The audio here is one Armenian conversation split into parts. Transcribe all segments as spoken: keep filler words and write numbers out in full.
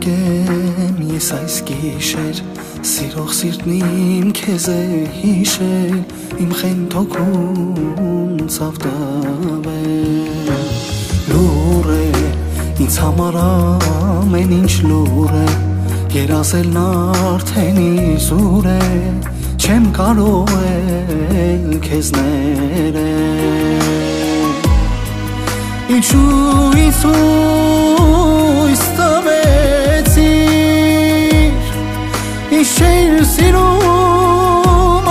Գիտեմ ես այս գիշեր սիրող սիրտն իմ քեզ է հիշել իմ խենթոքուն ցավտավել լուր է ինձ համար ամեն ինչ լուր է երազելն արդեն իզուր է չեմ կարող էլ քեզ ներել ինչու ինձ հույս տվեցիր ինչ չէիր սիրում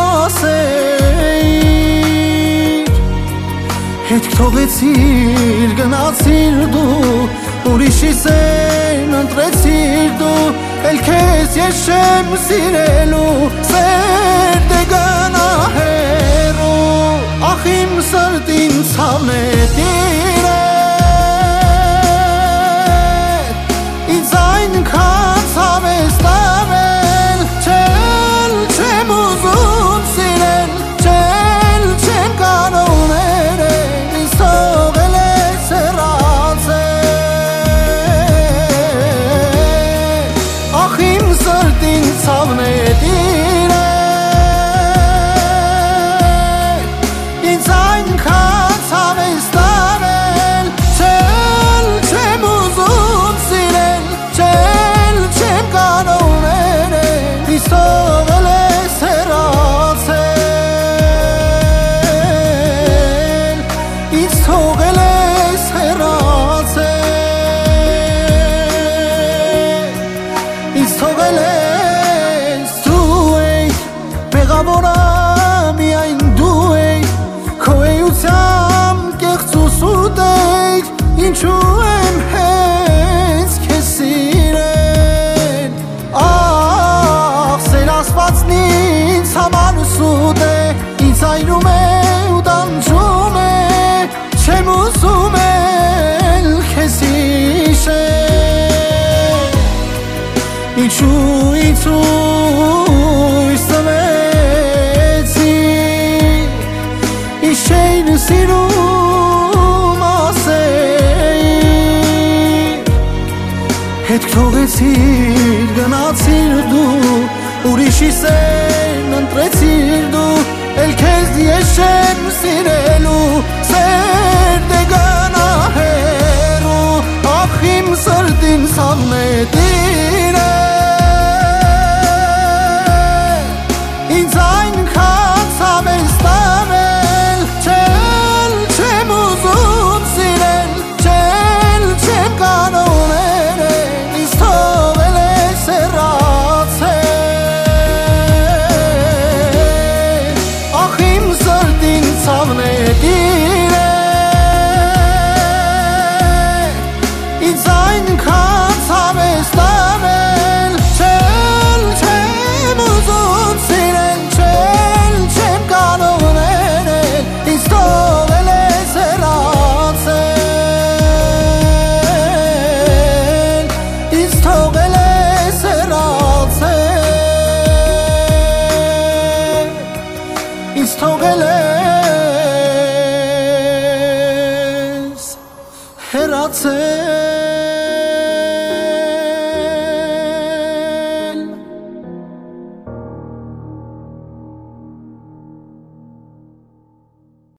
ասեիր հետք թողեցիր գնացիր դու ուրիշի սեն ընտրեցիր դու էլ քեզ ես չեմ սիրելու սերտ է գնա հեռու ախ իմ սրտին ցավն է տիրել ինձ այնքան ցավ ես տվել չել չեմ ուզում սիրել չել չեմ կարող ներել ինձ թողել ես հեռացել ախ իմ սրտին ցավն է տիրել ինձ այնքան ցավ ես տվել չել չեմ ուզում սիրել չել չեմ կարող ներել ինձ թողել ես հեռացել ինձ թողել ես հեռացել ինձ թողել ես դու էի բեղավորը միայն դու էի քո էությամբ կեղծ ու սուտ էի ինչու եմ հենց քեզ սիրել ախ սեր ասվածն ինձ համար սուտ է ինձ այրում է ու տանջում է չեմ ուզում էլ քեզ հիշել ինչու ինձ հույս տվեցիր ինչ չէիր սիրում ասեիր հետք թողեցիր գնացիր դու ուրիշի սեն ընտրեցիր դու էլ քեզ ես չեմ սիրելու սերտ է գնա հեռու ախ իմ սրտին ցավն է տիրել ինձ այնքան ցավ ես տվել չել չեմ ուզում սիրել չել չեմ կարող ներել ինձ թողել ես հեռացել ախ իմ սրտին ցավն է տիրել ինձ այնքան ցավ ես տվել չել չեմ ուզում սիրել չել չեմ կարող ներել ինձ թողել ես հեռացել ինձ թողել ես հեռացել ինձ թողել ես հեռացել